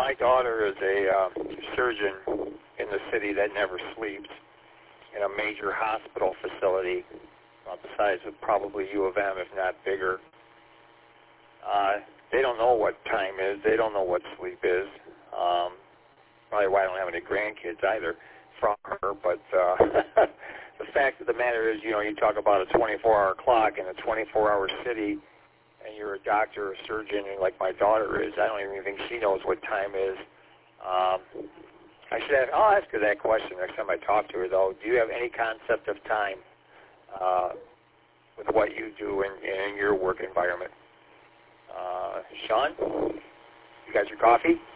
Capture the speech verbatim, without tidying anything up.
my daughter is a uh, surgeon in the city that never sleeps in a major hospital facility about the size of probably U of M, if not bigger. Uh, they don't know what time is. They don't know what sleep is. Um, probably why I don't have any grandkids either from her. But uh, the fact of the matter is, you know, you talk about a twenty-four hour clock in a twenty-four hour city, and you're a doctor or a surgeon, and like my daughter is, I don't even think she knows what time is. Um, I should have, I'll ask her that question next time I talk to her, though. Do you have any concept of time uh, with what you do in, in your work environment? Uh, Sean, you got your coffee?